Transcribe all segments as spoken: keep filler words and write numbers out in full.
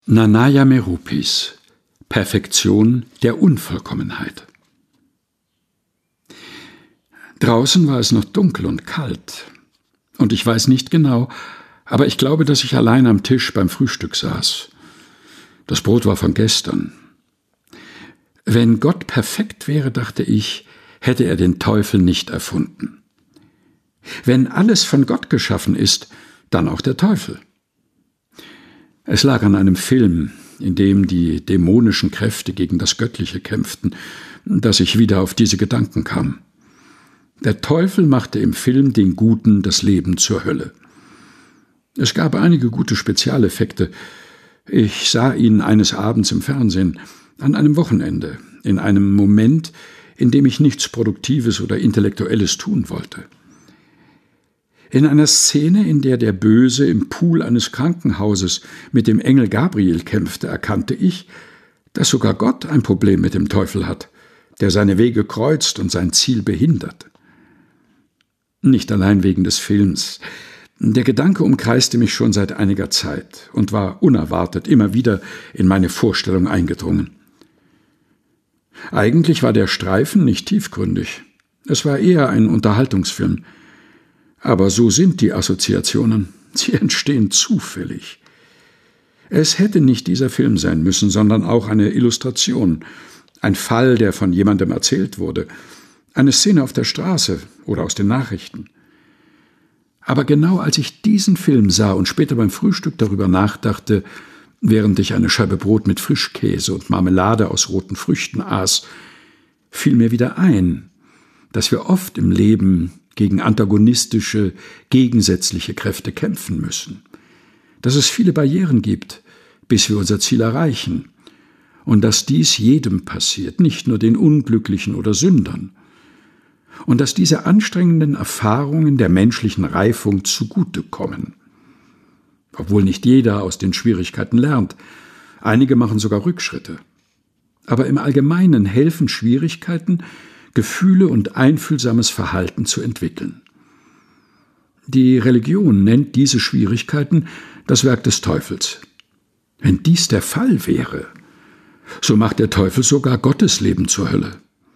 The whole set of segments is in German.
Nanaya Merupis: Perfektion der Unvollkommenheit. Draußen war es noch dunkel und kalt, und ich weiß nicht genau, aber ich glaube, dass ich allein am Tisch beim Frühstück saß. Das Brot war von gestern. Wenn Gott perfekt wäre, dachte ich, hätte er den Teufel nicht erfunden. Wenn alles von Gott geschaffen ist, dann auch der Teufel. Es lag an einem Film, in dem die dämonischen Kräfte gegen das Göttliche kämpften, dass ich wieder auf diese Gedanken kam. Der Teufel machte im Film den Guten das Leben zur Hölle. Es gab einige gute Spezialeffekte. Ich sah ihn eines Abends im Fernsehen, an einem Wochenende, in einem Moment, in dem ich nichts Produktives oder Intellektuelles tun wollte. In einer Szene, in der der Böse im Pool eines Krankenhauses mit dem Engel Gabriel kämpfte, erkannte ich, dass sogar Gott ein Problem mit dem Teufel hat, der seine Wege kreuzt und sein Ziel behindert. Nicht allein wegen des Films. Der Gedanke umkreiste mich schon seit einiger Zeit und war unerwartet immer wieder in meine Vorstellung eingedrungen. Eigentlich war der Streifen nicht tiefgründig. Es war eher ein Unterhaltungsfilm. Aber so sind die Assoziationen. Sie entstehen zufällig. Es hätte nicht dieser Film sein müssen, sondern auch eine Illustration, ein Fall, der von jemandem erzählt wurde, eine Szene auf der Straße oder aus den Nachrichten. Aber genau als ich diesen Film sah und später beim Frühstück darüber nachdachte, während ich eine Scheibe Brot mit Frischkäse und Marmelade aus roten Früchten aß, fiel mir wieder ein, dass wir oft im Leben gegen antagonistische, gegensätzliche Kräfte kämpfen müssen, dass es viele Barrieren gibt, bis wir unser Ziel erreichen, und dass dies jedem passiert, nicht nur den Unglücklichen oder Sündern, und dass diese anstrengenden Erfahrungen der menschlichen Reifung zugutekommen. Obwohl nicht jeder aus den Schwierigkeiten lernt, einige machen sogar Rückschritte. Aber im Allgemeinen helfen Schwierigkeiten, Gefühle und einfühlsames Verhalten zu entwickeln. Die Religion nennt diese Schwierigkeiten das Werk des Teufels. Wenn dies der Fall wäre, so macht der Teufel sogar Gottes Leben zur Hölle.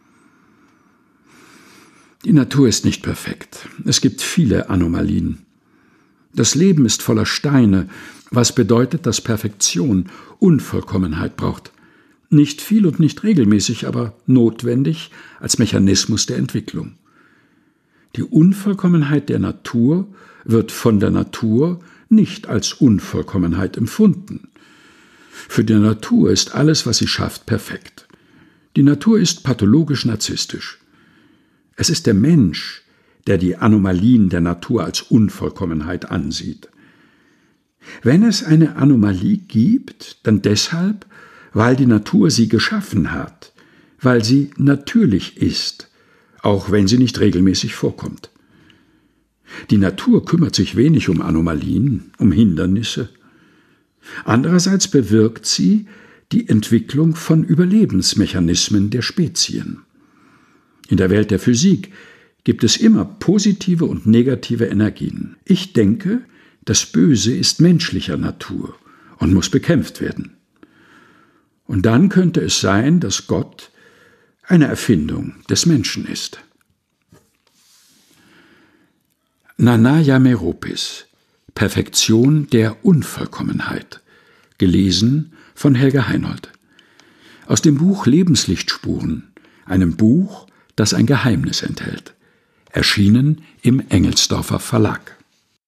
Die Natur ist nicht perfekt. Es gibt viele Anomalien. Das Leben ist voller Steine, was bedeutet, dass Perfektion Unvollkommenheit braucht. Nicht viel und nicht regelmäßig, aber notwendig als Mechanismus der Entwicklung. Die Unvollkommenheit der Natur wird von der Natur nicht als Unvollkommenheit empfunden. Für die Natur ist alles, was sie schafft, perfekt. Die Natur ist pathologisch narzisstisch. Es ist der Mensch, der die Anomalien der Natur als Unvollkommenheit ansieht. Wenn es eine Anomalie gibt, dann deshalb, weil die Natur sie geschaffen hat, weil sie natürlich ist, auch wenn sie nicht regelmäßig vorkommt. Die Natur kümmert sich wenig um Anomalien, um Hindernisse. Andererseits bewirkt sie die Entwicklung von Überlebensmechanismen der Spezien. In der Welt der Physik gibt es immer positive und negative Energien. Ich denke, das Böse ist menschlicher Natur und muss bekämpft werden. Und dann könnte es sein, dass Gott eine Erfindung des Menschen ist. Nanaya Merupis: Perfektion der Unvollkommenheit. Gelesen von Helga Heinold. Aus dem Buch Lebenslichtspuren, einem Buch, das ein Geheimnis enthält. Erschienen im Engelsdorfer Verlag.